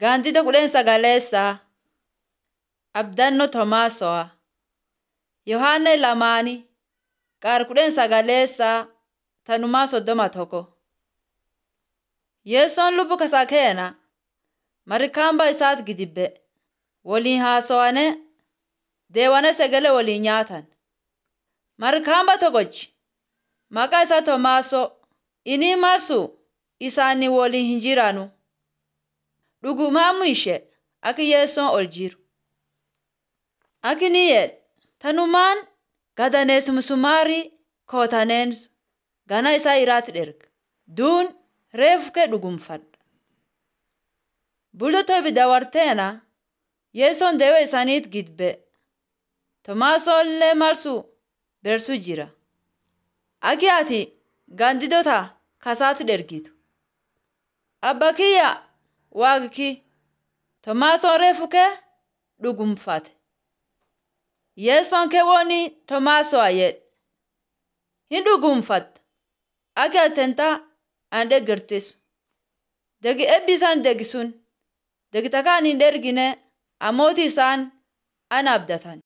Gaantita kudhan sagaleessaa. Abdannoo Tomaaso'a. Yohaanna lamaanii. Qaar kudhan sagaleessaa tanumaa 31. Yeessoon lubbu kasaa keena marikaamba isaat gidibbe. Waliin haasawane deewane sagale waliin nyaatan. Marikaamba tokkochi maqaa isaa Tomaaso inni marsu isaanii waliin hin jiraanu. Dhugumaamu ishee akka Yeessoon ol jiru. Aki ni jedhe tanumaan gadaneessi musumaarii kootaneensu gana isaa iraatti dherga. Duun reefu kee dhugumfadha. Bultoo ibidda warteena Yeessoon deewa isaaniit gidbe. Tomaasoon illee marsu bersuu jira. Aki ati gandidota kasaatti dhergitu. Abba kiyya waaqki Tomaasoon reefu kee dhugumfate. Yeessoon kee wooni Tomaaso'a jedhe. Hin dhugumfatta. Aki atentaa an deeggartisu. Degi eebbisaan deegisuun. Degi takkaan hin dhergine ammooti isaan ana abdatan.